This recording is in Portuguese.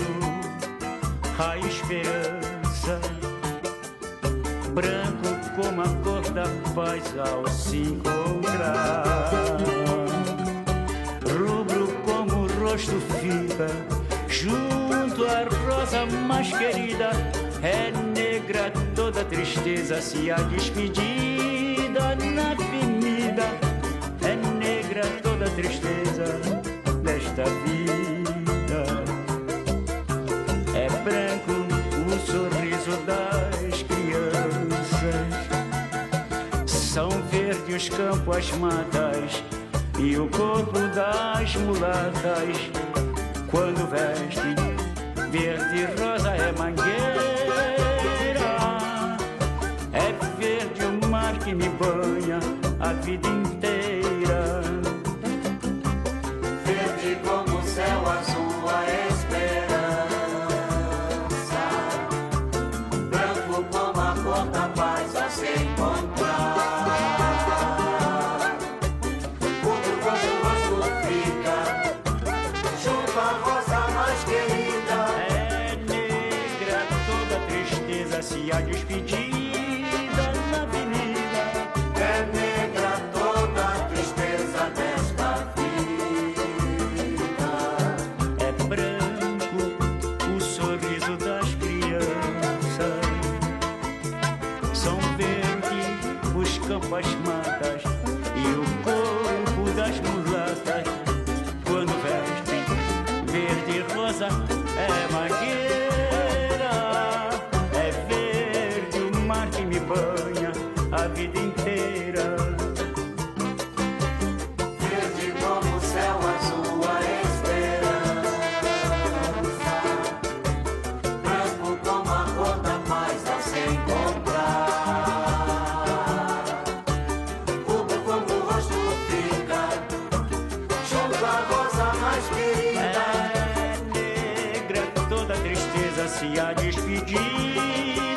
a esperança, branco como a cor da paz ao se encontrar, rubro como o rosto fica junto à rosa mais querida. É negra toda tristeza se a despedida na avenida. É negra toda tristeza desta vida. É branco o sorriso das crianças. São verdes os campos, as matas e o corpo das mulatas. Quando vestem verde e rosa é mangueira. É verde o mar que me banha a vida inteira. Verde como o céu azul a esperança, branco como a cor da paz a se encontrar, rubro quando o rosto fica junto à rosa mais querida. É negra toda tristeza se a despedida na avenida. É negra toda a tristeza desta vida. É branco o sorriso das crianças. São verdes os campos, as matas e o corpo das mulatas. Quando vestem verde e rosa é mangueira. É verde o mar que me banha a vida inteira. Verde como o céu azul a esperança, branco como a cor da paz ao se encontrar, rubro como o rosto fica junto à rosa mais querida. É negra toda tristeza se a despedir